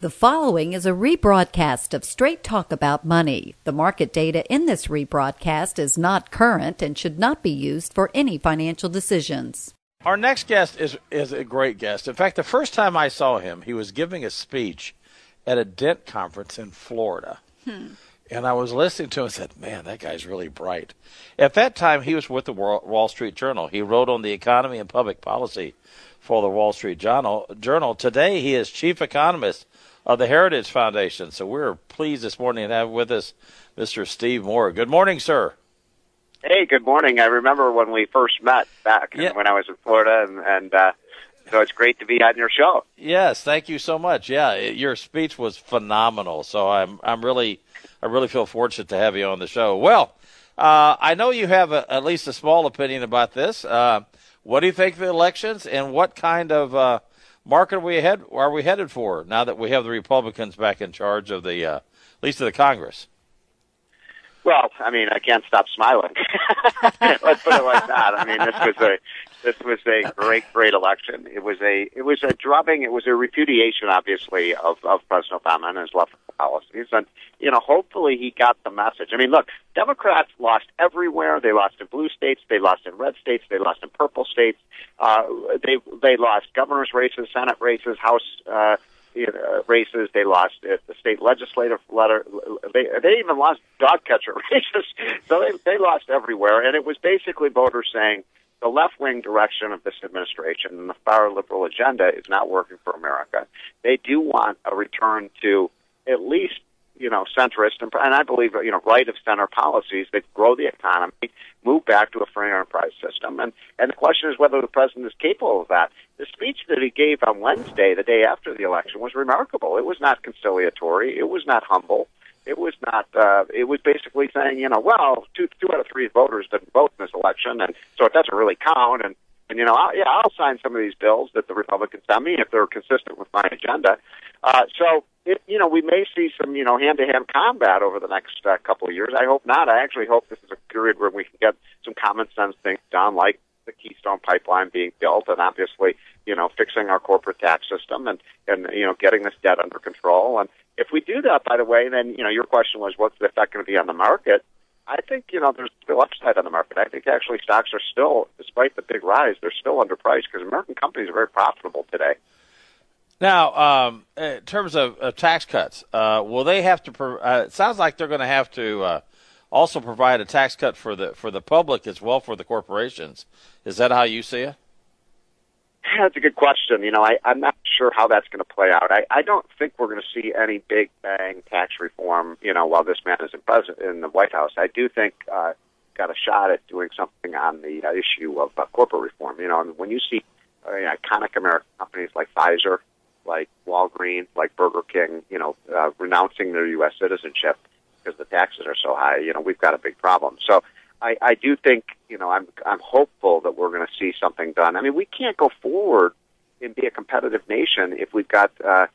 The following is a rebroadcast of Straight Talk About Money. The market data in this rebroadcast is not current and should not be used for any financial decisions. Our next guest is a great guest. In fact, the first time I saw him, he was giving a speech at a Dent conference in Florida. And I was listening to him and said, man, that guy's really bright. At that time, he was with the Wall Street Journal. He wrote on the economy and public policy for the Wall Street Journal. Today, he is chief economist of the Heritage Foundation. So we're pleased this morning to have with us Mr. Steve Moore. Good morning, sir. Hey, good morning. I remember when we first met back when I was in Florida, and so it's great to be on your show. Yes, thank you so much. Yeah, your speech was phenomenal. So I really feel fortunate to have you on the show. Well, I know you have at least a small opinion about this. What do you think of the elections, and what kind of market are we headed for now that we have the Republicans back in charge of the at least of the Congress? Well, I mean, I can't stop smiling. Let's put it like that. I mean, this was a great election. It was a drubbing. It was a repudiation, obviously, of President Obama and his left policies. And hopefully he got the message. I mean, look, Democrats lost everywhere. They lost in blue states. They lost in red states. They lost in purple states. They lost governor's races, Senate races, House races. They lost the state legislative letter. They even lost dog catcher races. So they lost everywhere. And it was basically voters saying the left-wing direction of this administration and the far liberal agenda is not working for America. They do want a return to at least, centrist and I believe, right-of-center policies that grow the economy, move back to a free enterprise system. And the question is whether the president is capable of that. The speech that he gave on Wednesday, the day after the election, was remarkable. It was not conciliatory. It was not humble. It was not. It was basically saying, two out of three voters didn't vote in this election, and so it doesn't really count. And I'll sign some of these bills that the Republicans send me if they're consistent with my agenda. We may see some, hand-to-hand combat over the next couple of years. I hope not. I actually hope this is a period where we can get some common sense things done, like the Keystone Pipeline being built, and obviously, fixing our corporate tax system and getting this debt under control. And if we do that, by the way, then, your question was, what's the effect going to be on the market? I think, there's still upside on the market. I think actually stocks are still, despite the big rise, they're still underpriced because American companies are very profitable today. Now, in terms of tax cuts, will they have to? It sounds like they're going to have to also provide a tax cut for the public as well for the corporations. Is that how you see it? That's a good question. I'm not sure how that's going to play out. I don't think we're going to see any big bang tax reform, while this man is in the White House. I do think got a shot at doing something on the issue of corporate reform. And when you see iconic American companies like Pfizer, like Walgreens, like Burger King, renouncing their U.S. citizenship because the taxes are so high, we've got a big problem. So I do think, I'm hopeful that we're going to see something done. I mean, we can't go forward and be a competitive nation if we've got, the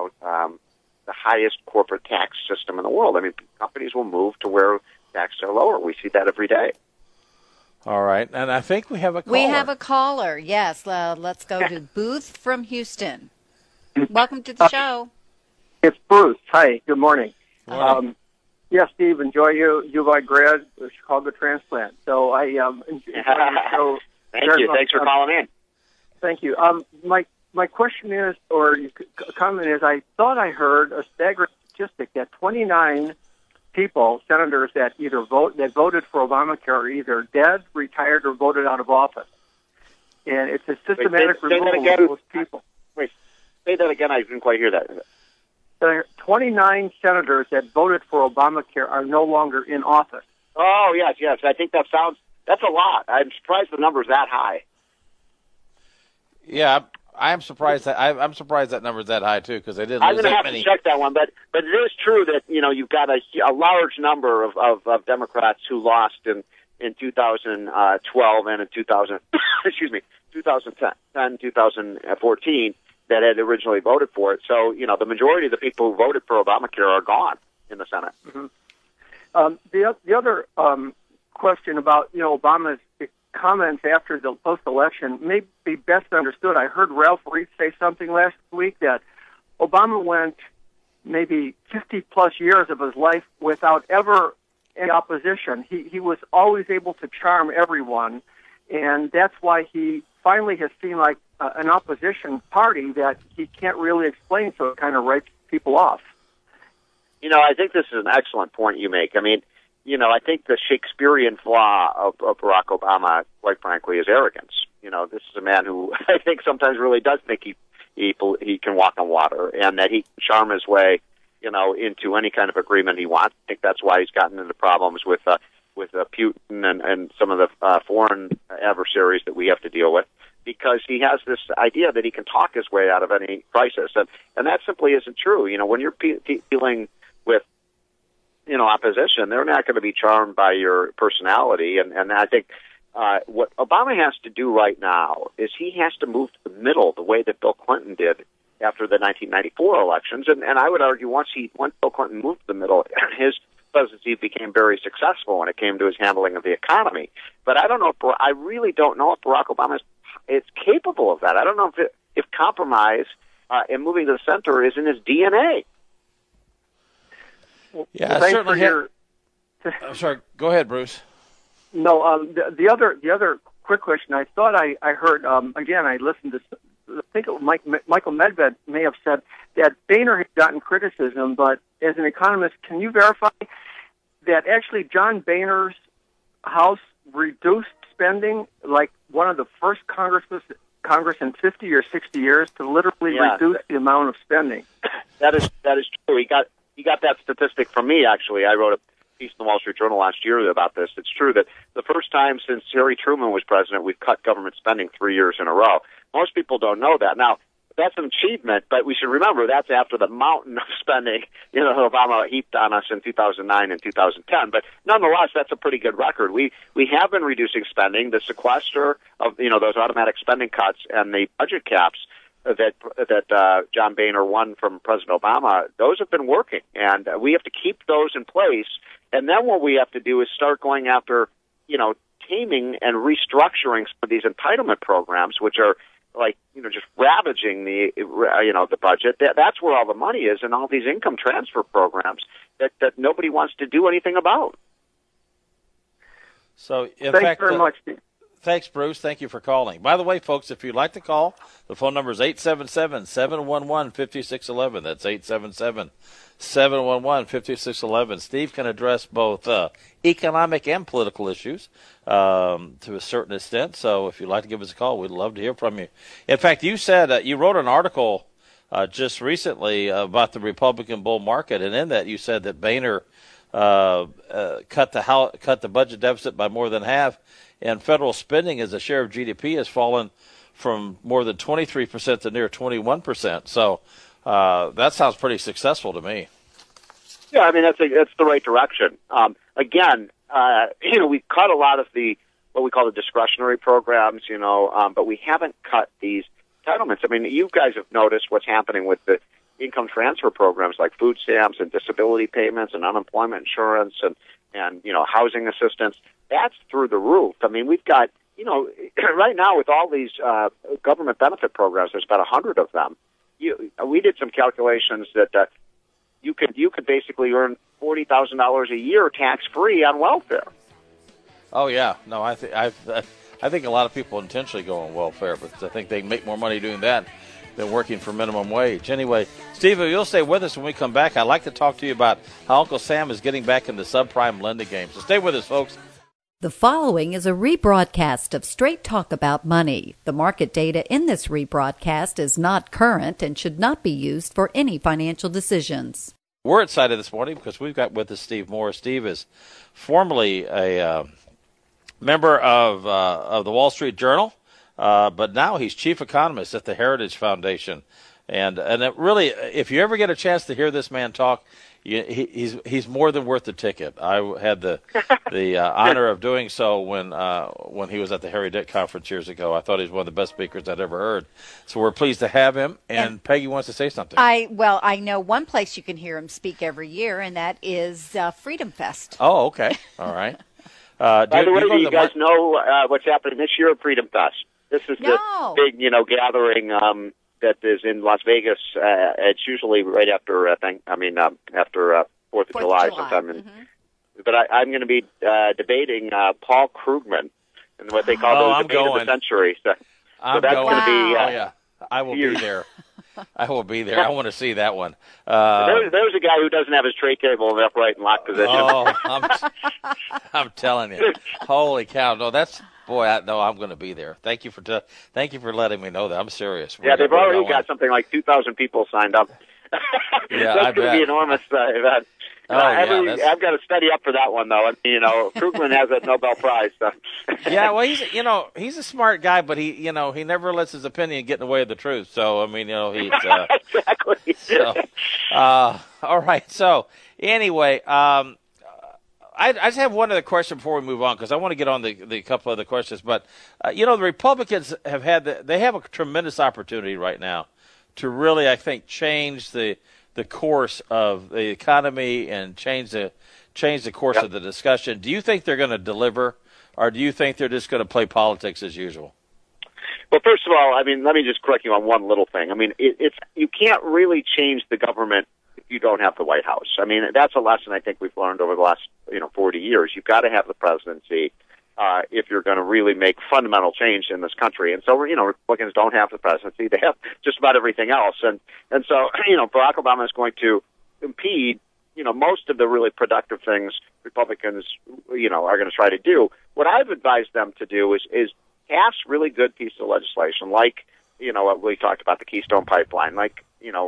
highest corporate tax system in the world. I mean, companies will move to where taxes are lower. We see that every day. All right. And I think we have a caller. We have a caller, yes. Let's go to Booth from Houston. Welcome to the show. It's Bruce. Hi, good morning. Morning. Yes, Steve, enjoy UVI grad, Chicago transplant. So I enjoy your show. Thank you. Thanks for calling in. Thank you. My question is, or comment is, I thought I heard a staggering statistic that 29 people, senators that voted for Obamacare, are either dead, retired, or voted out of office. And it's a systematic removal of those people. Wait, say that again. I didn't quite hear that. There are 29 senators that voted for Obamacare are no longer in office. Oh, yes. I think that's a lot. I'm surprised the number's that high. Yeah, I'm surprised that number's that high too, because they didn't lose that many. I'm going to have to check that one, but it is true that you've got a large number of Democrats who lost in 2012 and in 2010, 2014 that had originally voted for it. So the majority of the people who voted for Obamacare are gone in the Senate. Mm-hmm. The other question about Obama's comments after the post-election may be best understood. I heard Ralph Reed say something last week that Obama went maybe 50-plus years of his life without ever any opposition. He was always able to charm everyone, and that's why he finally has seen like an opposition party that he can't really explain, so it kind of writes people off. I think this is an excellent point you make. I mean, I think the Shakespearean flaw of Barack Obama, quite frankly, is arrogance. This is a man who I think sometimes really does think he can walk on water and that he can charm his way, into any kind of agreement he wants. I think that's why he's gotten into problems with Putin and some of the foreign adversaries that we have to deal with, because he has this idea that he can talk his way out of any crisis, and that simply isn't true. When you're dealing with opposition, they're not going to be charmed by your personality, and I think what Obama has to do right now is he has to move to the middle the way that Bill Clinton did after the 1994 elections, and I would argue once Bill Clinton moved to the middle, his presidency became very successful when it came to his handling of the economy. But I really don't know if Barack Obama is capable of that. I don't know if compromise and moving to the center is in his DNA. Yeah, I certainly I'm sorry. Go ahead, Bruce. No, the other quick question. I thought I heard again. I listened to. I think Michael Medved may have said that Boehner had gotten criticism, but as an economist, can you verify that actually John Boehner's House reduced spending like one of the first Congress in 50 or 60 years to literally reduce the amount of spending? That is true. He got that statistic from me, actually. I wrote a piece in the Wall Street Journal last year about this. It's true that the first time since Harry Truman was president, we've cut government spending 3 years in a row. Most people don't know that. Now, that's an achievement, but we should remember that's after the mountain of spending, Obama heaped on us in 2009 and 2010. But nonetheless, that's a pretty good record. We have been reducing spending. The sequester of, those automatic spending cuts and the budget caps that John Boehner won from President Obama, those have been working, and we have to keep those in place. And then what we have to do is start going after, taming and restructuring some of these entitlement programs, which are just ravaging the budget. That's where all the money is, and all these income transfer programs that nobody wants to do anything about. So, thanks very much, Steve. Thanks, Bruce. Thank you for calling. By the way, folks, if you'd like to call, the phone number is 877-711-5611. That's 877-711-5611. Steve can address both economic and political issues to a certain extent. So if you'd like to give us a call, we'd love to hear from you. In fact, you said you wrote an article just recently about the Republican bull market, and in that you said that Boehner cut the budget deficit by more than half, and federal spending as a share of GDP has fallen from more than 23% to near 21%. So that sounds pretty successful to me. Yeah, I mean that's the right direction. Again, we've cut a lot of what we call the discretionary programs, but we haven't cut these entitlements. I mean, you guys have noticed what's happening with the income transfer programs like food stamps and disability payments and unemployment insurance and housing assistance. That's through the roof. I mean, we've got, right now with all these government benefit programs, there's about 100 of them. We did some calculations that you could basically earn $40,000 a year tax-free on welfare. Oh yeah, no, I think a lot of people intentionally go on welfare, but I think they can make more money doing that than working for minimum wage. Anyway, Steve, if you'll stay with us when we come back, I'd like to talk to you about how Uncle Sam is getting back in the subprime lending game. So stay with us, folks. The following is a rebroadcast of Straight Talk About Money. The market data in this rebroadcast is not current and should not be used for any financial decisions. We're excited this morning because we've got with us Steve Moore. Steve is formerly a member of the Wall Street Journal, but now he's chief economist at the Heritage Foundation. And it really, if you ever get a chance to hear this man talk, he's more than worth the ticket. I had the honor of doing so when he was at the Harry Dick conference years ago. I thought he was one of the best speakers I'd ever heard. So we're pleased to have him. And Peggy wants to say something. I know one place you can hear him speak every year, and that is Freedom Fest. Oh, okay. All right. By the way, do you guys know what's happening this year at Freedom Fest? This is the big, gathering that is in Las Vegas. It's usually right after after 4th of July sometime. Mm-hmm. But I'm going to be debating Paul Krugman and what they call the debate of the century. So that's going to be. I will be there. I will be there. I want to see that one. There's a guy who doesn't have his tray table in the upright and lock position. Oh, I'm telling you, holy cow! No, I'm going to be there. Thank you for letting me know that. I'm serious. They've already got something like 2,000 people signed up. Yeah, that's going to be an enormous event. I've got to study up for that one, though. Krugman has that Nobel Prize. So. Yeah, well, he's a smart guy, but he never lets his opinion get in the way of the truth. So, he's exactly. So, all right. So, anyway, I just have one other question before we move on because I want to get on the couple other questions. But the Republicans have have a tremendous opportunity right now to really, I think, change the course of the economy and change the course of the discussion. Do you think they're going to deliver, or do you think they're just going to play politics as usual? Well, first of all, let me just correct you on one little thing. You can't really change the government if you don't have the White House. That's a lesson I think we've learned over the last 40 years. You've got to have the presidency if you're going to really make fundamental change in this country. And so, Republicans don't have the presidency. They have just about everything else. And so, Barack Obama is going to impede, most of the really productive things Republicans, are going to try to do. What I've advised them to do is pass really good pieces of legislation, like, what we talked about, the Keystone Pipeline, like,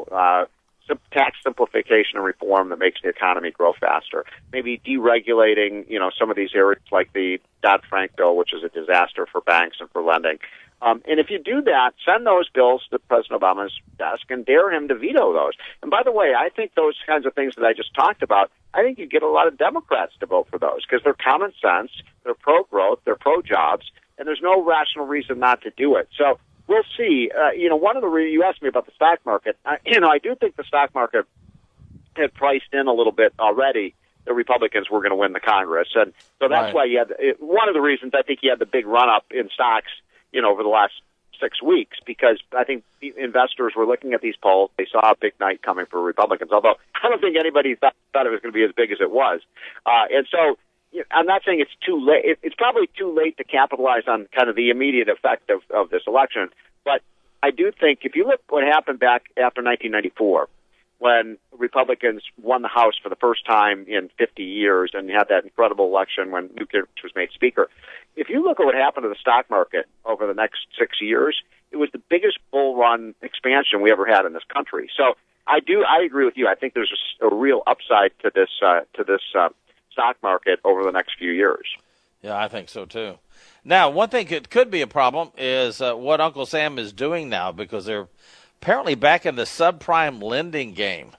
tax simplification and reform that makes the economy grow faster. Maybe deregulating, some of these areas like the Dodd-Frank bill, which is a disaster for banks and for lending. And if you do that, send those bills to President Obama's desk and dare him to veto those. And by the way, I think those kinds of things that I just talked about, I think you get a lot of Democrats to vote for those because they're common sense, they're pro-growth, they're pro-jobs, and there's no rational reason not to do it. So we'll see. One of you asked me about the stock market. I do think the stock market had priced in a little bit already. The Republicans were going to win the Congress, and so that's why you had one of the reasons I think you had the big run up in stocks, over the last 6 weeks, because I think investors were looking at these polls. They saw a big night coming for Republicans. Although I don't think anybody thought it was going to be as big as it was, and so. I'm not saying it's too late. It's probably too late to capitalize on kind of the immediate effect of this election. But I do think if you look what happened back after 1994, when Republicans won the House for the first time in 50 years and you had that incredible election when Newt Gingrich was made Speaker, if you look at what happened to the stock market over the next 6 years, it was the biggest bull run expansion we ever had in this country. So I agree with you. I think there's a real upside to this stock market over the next few years. Yeah, I think so too. Now, one thing that could be a problem is what Uncle Sam is doing now, because they're apparently back in the subprime lending game.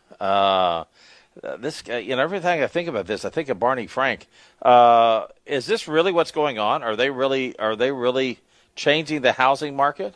This, every time I think about this, I think of Barney Frank. Is this really what's going on? Are they really changing the housing market?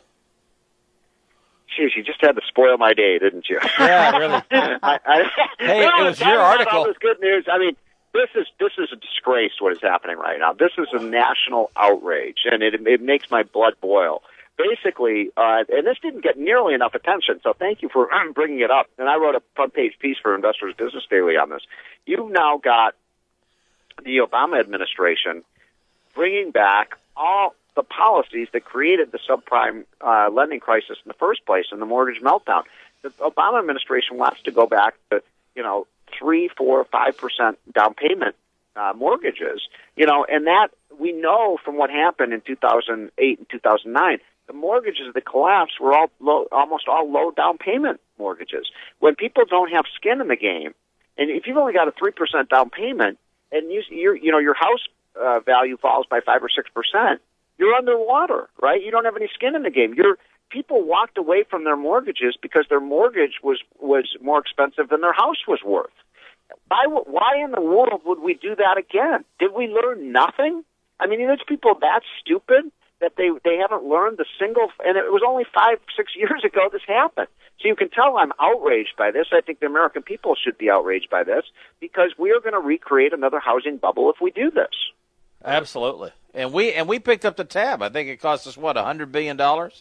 Jeez, you just had to spoil my day, didn't you? Yeah, really. Hey, it was your article. All this good news. This is a disgrace what is happening right now. This is a national outrage, and it makes my blood boil. Basically, and this didn't get nearly enough attention, so thank you for bringing it up. And I wrote a front-page piece for Investors Business Daily on this. You've now got the Obama administration bringing back all the policies that created the subprime lending crisis in the first place and the mortgage meltdown. The Obama administration wants to go back to, 3, 4, 5% down payment mortgages, and that we know from what happened in 2008 and 2009, the mortgages that collapsed were almost all low down payment mortgages. When people don't have skin in the game, and if you've only got a 3% down payment, and your house value falls by 5 or 6%, you're underwater, right? You don't have any skin in the game. People walked away from their mortgages because their mortgage was more expensive than their house was worth. Why in the world would we do that again? Did we learn nothing? There's people that stupid that they haven't learned the single, and it was only 5-6 years ago this happened. So you can tell I'm outraged by this. I think the American people should be outraged by this because we are going to recreate another housing bubble if we do this. Absolutely. And we picked up the tab. I think it cost us, $100 billion?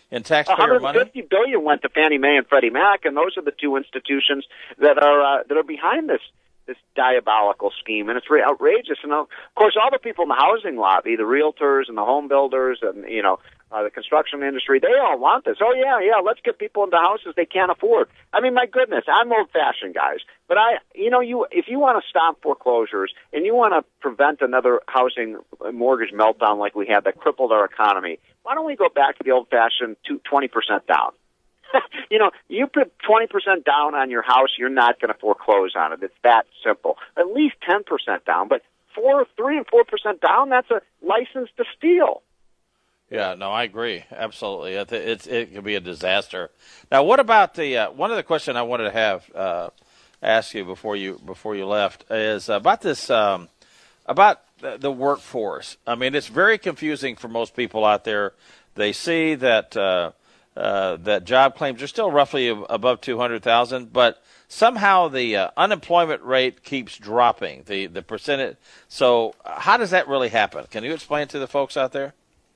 in taxpayer money? $150 billion went to Fannie Mae and Freddie Mac, and those are the two institutions that are behind this diabolical scheme, and it's outrageous. And of course, all the people in the housing lobby, the realtors and the home builders, and the construction industry, they all want this. Oh yeah, let's get people into houses they can't afford. I mean, my goodness, I'm old-fashioned, guys, but if you want to stop foreclosures and you want to prevent another housing mortgage meltdown like we had that crippled our economy, why don't we go back to the old-fashioned 20% down? You put 20% down on your house, you're not going to foreclose on it. It's that simple. At least 10% down, but 3 and 4% down, that's a license to steal. Yeah, no, I agree. Absolutely. It could be a disaster. Now, what about one of the questions I wanted to have ask you before you left is about this about the workforce. I mean, it's very confusing for most people out there. They see that that job claims are still roughly above 200,000, but somehow the unemployment rate keeps dropping, the percentage. So how does that really happen? Can you explain to the folks out there?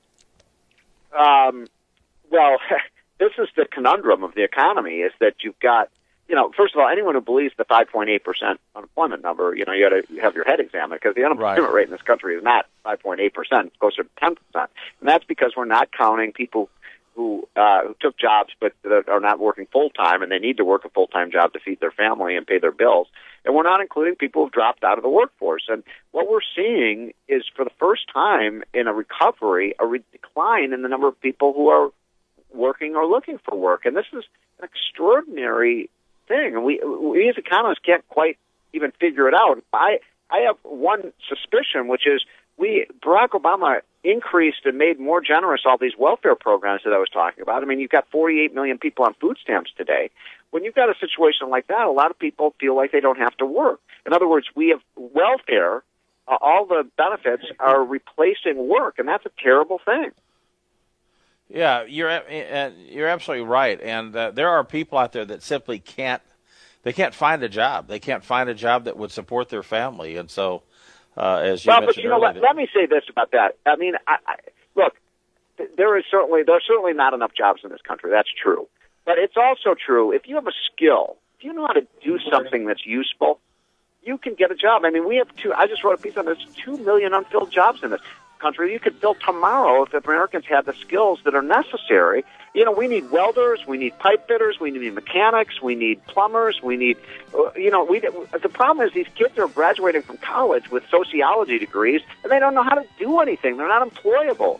Well, this is the conundrum of the economy, is that you've got, first of all, anyone who believes the 5.8% unemployment number, you got to have your head examined, because the unemployment rate in this country is not 5.8%, it's closer to 10%. And that's because we're not counting people who took jobs but that are not working full-time, and they need to work a full-time job to feed their family and pay their bills. And we're not including people who've dropped out of the workforce. And what we're seeing is, for the first time in a recovery, a decline in the number of people who are working or looking for work. And this is an extraordinary thing. And we as economists can't quite even figure it out. I have one suspicion, which is Barack Obama increased and made more generous all these welfare programs that I was talking about. I mean, you've got 48 million people on food stamps today. When you've got a situation like that, a lot of people feel like they don't have to work. In other words, we have welfare, all the benefits are replacing work, and that's a terrible thing. Yeah, you're absolutely right. And there are people out there that simply can't find a job. They can't find a job that would support their family. And so, as you mentioned earlier, let me say this about that. I mean, look, there's certainly not enough jobs in this country. That's true. But it's also true, if you have a skill, if you know how to do something that's useful, you can get a job. I mean, I just wrote a piece on this, 2 million unfilled jobs in this country. You could fill tomorrow if Americans had the skills that are necessary. We need welders, we need pipe fitters, we need mechanics, we need plumbers, we need, the problem is these kids are graduating from college with sociology degrees, and they don't know how to do anything. They're not employable.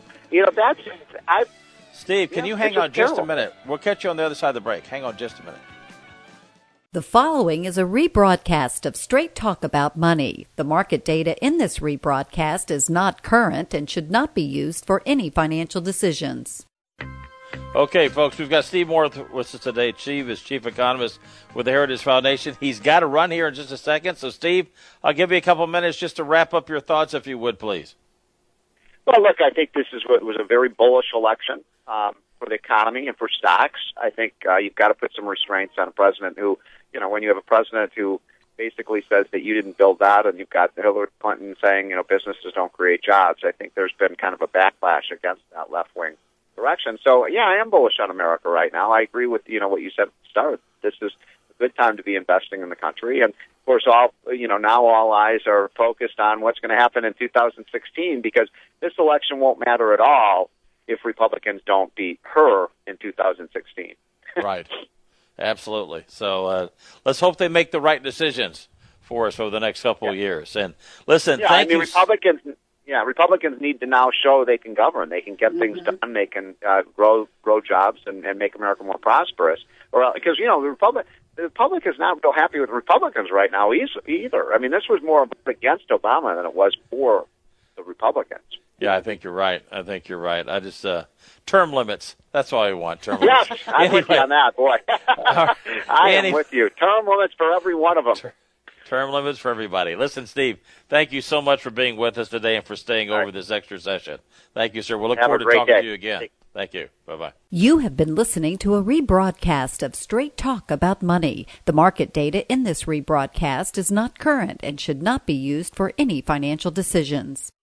Steve, can you hang on just a minute? We'll catch you on the other side of the break. Hang on just a minute. The following is a rebroadcast of Straight Talk About Money. The market data in this rebroadcast is not current and should not be used for any financial decisions. Okay, folks, we've got Steve Moore with us today. Steve is chief economist with the Heritage Foundation. He's got to run here in just a second. So, Steve, I'll give you a couple minutes just to wrap up your thoughts, if you would, please. Well, look, I think this was a very bullish election for the economy and for stocks. I think you've got to put some restraints on a president who, when you have a president who basically says that you didn't build that, and you've got Hillary Clinton saying, businesses don't create jobs. I think there's been kind of a backlash against that left-wing direction. So, yeah, I am bullish on America right now. I agree with, what you said at the start. This is a good time to be investing in the country. And, of course, now all eyes are focused on what's going to happen in 2016, because this election won't matter at all if Republicans don't beat her in 2016. Right. Absolutely. So let's hope they make the right decisions for us over the next couple of years. And listen, thank you. Republicans need to now show they can govern. They can get things done. They can grow jobs and make America more prosperous. Because the Republic is not real happy with Republicans right now either. I mean, this was more against Obama than it was for the Republicans. Yeah, I think you're right. I just term limits. That's all I want. Term limits. Yes, I'm with you on that, boy. I am with you. Term limits for every one of them. Term limits for everybody. Listen, Steve, thank you so much for being with us today and for staying over this extra session. Thank you, sir. We'll look forward to talking to you again. Thank you. Bye-bye. You have been listening to a rebroadcast of Straight Talk About Money. The market data in this rebroadcast is not current and should not be used for any financial decisions.